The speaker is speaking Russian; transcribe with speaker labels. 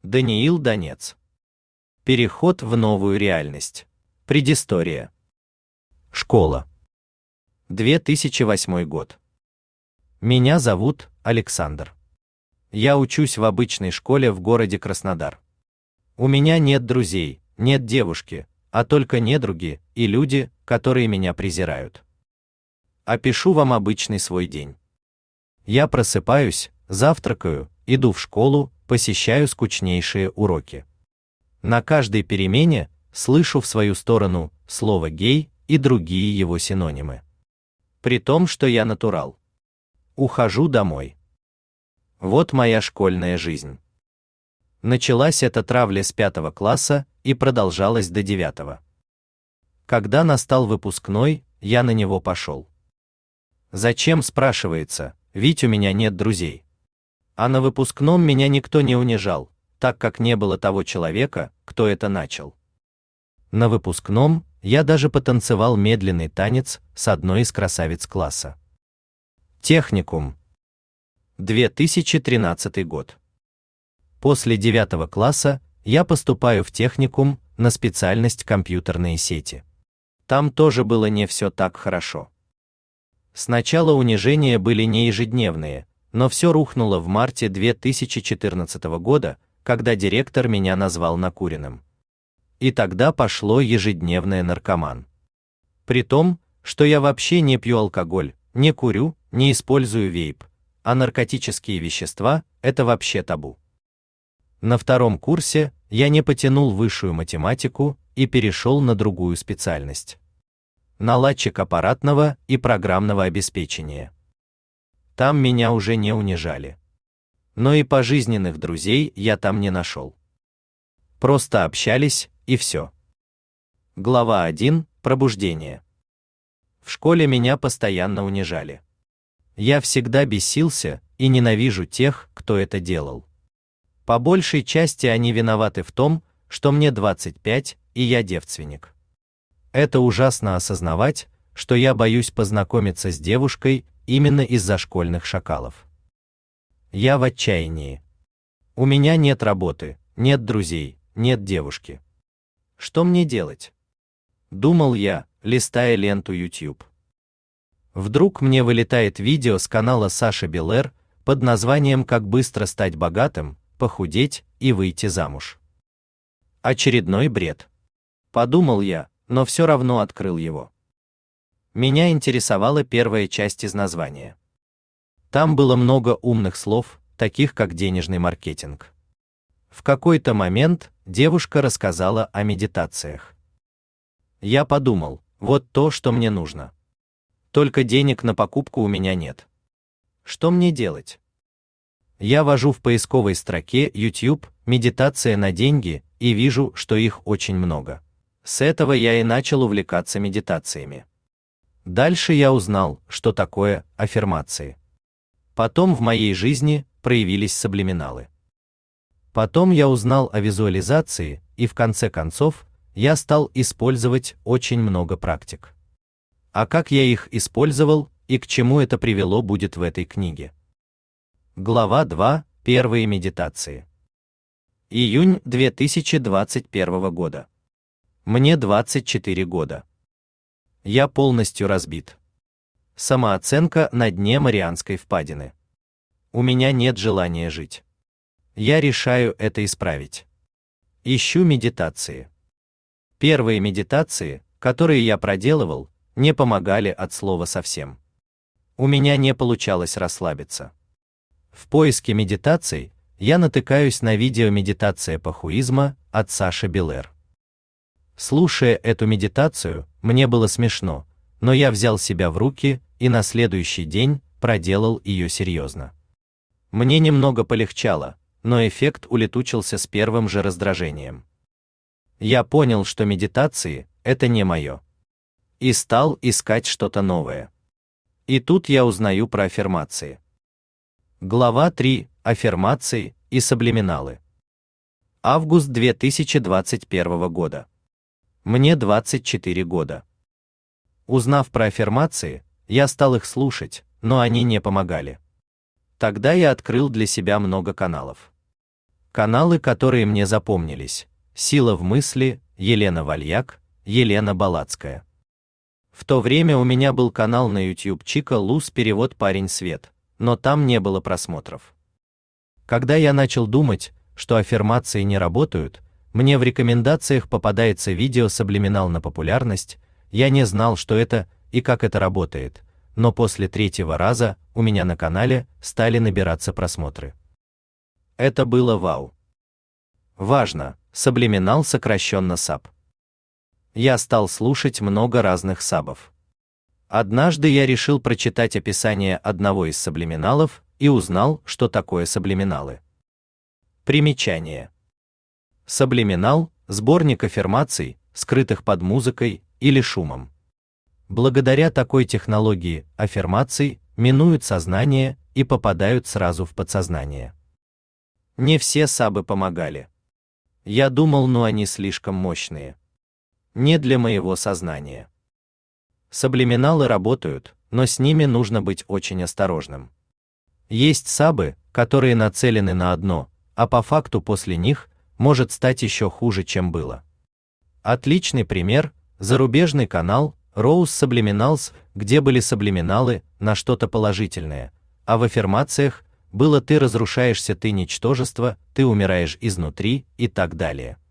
Speaker 1: Даниил Донец. Переход в новую реальность. Предыстория. Школа. 2008 год. Меня зовут Александр. Я учусь в обычной школе в городе Краснодар. У меня нет друзей, нет девушки, а только недруги и люди, которые меня презирают. Опишу вам обычный свой день. Я просыпаюсь, завтракаю, иду в школу, посещаю скучнейшие уроки. На каждой перемене слышу в свою сторону слово «гей» и другие его синонимы. При том, что я натурал. Ухожу домой. Вот моя школьная жизнь. Началась эта травля с 5 класса и продолжалась до 9. Когда настал выпускной, я на него пошел. Зачем, спрашивается, ведь у меня нет друзей. А на выпускном меня никто не унижал, так как не было того человека, кто это начал. На выпускном я даже потанцевал медленный танец с одной из красавиц класса. Техникум. 2013 год. После 9 класса я поступаю в техникум на специальность компьютерные сети. Там тоже было не все так хорошо. Сначала унижения были не ежедневные, но все рухнуло в марте 2014 года, когда директор меня назвал накуренным. И тогда пошло ежедневное наркоман. При том, что я вообще не пью алкоголь, не курю, не использую вейп, а наркотические вещества – это вообще табу. На 2 курсе я не потянул высшую математику и перешел на другую специальность. Наладчик аппаратного и программного обеспечения. Там меня уже не унижали. Но и пожизненных друзей я там не нашел. Просто общались, и все. Глава 1. Пробуждение. В школе меня постоянно унижали. Я всегда бесился и ненавижу тех, кто это делал. По большей части они виноваты в том, что мне 25, и я девственник. Это ужасно осознавать, что я боюсь познакомиться с девушкой именно из-за школьных шакалов. Я в отчаянии. У меня нет работы, нет друзей, нет девушки. Что мне делать? Думал я, листая ленту YouTube. Вдруг мне вылетает видео с канала Саши Белэр под названием «Как быстро стать богатым, похудеть и выйти замуж». Очередной бред. Подумал я, но все равно открыл его. Меня интересовала первая часть из названия. Там было много умных слов, таких как денежный маркетинг. В какой-то момент девушка рассказала о медитациях. Я подумал, вот то, что мне нужно. Только денег на покупку у меня нет. Что мне делать? Я ввожу в поисковой строке YouTube «медитация на деньги» и вижу, что их очень много. С этого я и начал увлекаться медитациями. Дальше я узнал, что такое аффирмации. Потом в моей жизни проявились саблиминалы. Потом я узнал о визуализации, и в конце концов я стал использовать очень много практик. А как я их использовал и к чему это привело, будет в этой книге. Глава 2. Первые медитации. Июнь 2021 года. Мне 24 года. Я полностью разбит. Самооценка на дне Марианской впадины. У меня нет желания жить. Я решаю это исправить. Ищу медитации. Первые медитации, которые я проделывал, не помогали от слова совсем. У меня не получалось расслабиться. В поиске медитаций я натыкаюсь на видео «Медитация похуизма» от Саши Белэр. Слушая эту медитацию, мне было смешно, но я взял себя в руки и на следующий день проделал ее серьезно. Мне немного полегчало, но эффект улетучился с первым же раздражением. Я понял, что медитации – это не мое. И стал искать что-то новое. И тут я узнаю про аффирмации. Глава 3. Аффирмации и саблиминалы. Август 2021 года. Мне 24 года. Узнав про аффирмации, я стал их слушать, но они не помогали. Тогда я открыл для себя много каналов. Каналы, которые мне запомнились: «Сила в мысли», Елена Вальяк, Елена Балацкая. В то время у меня был канал на YouTube Чика Луз перевод «Парень Свет», но там не было просмотров. Когда я начал думать, что аффирмации не работают, мне в рекомендациях попадается видео «Саблиминал на популярность», я не знал, что это и как это работает, но после третьего раза у меня на канале стали набираться просмотры. Это было вау. Важно, саблиминал сокращенно саб. Я стал слушать много разных сабов. Однажды я решил прочитать описание одного из саблиминалов и узнал, что такое саблиминалы. Примечание. Саблиминал – сборник аффирмаций, скрытых под музыкой или шумом. Благодаря такой технологии аффирмации минуют сознание и попадают сразу в подсознание. Не все сабы помогали. Я думал, но они слишком мощные. Не для моего сознания. Саблиминалы работают, но с ними нужно быть очень осторожным. Есть сабы, которые нацелены на одно, а по факту после них может стать еще хуже, чем было. Отличный пример – зарубежный канал Rose Subliminals, где были саблиминалы на что-то положительное, а в аффирмациях было «ты разрушаешься, ты ничтожество, ты умираешь изнутри» и так далее.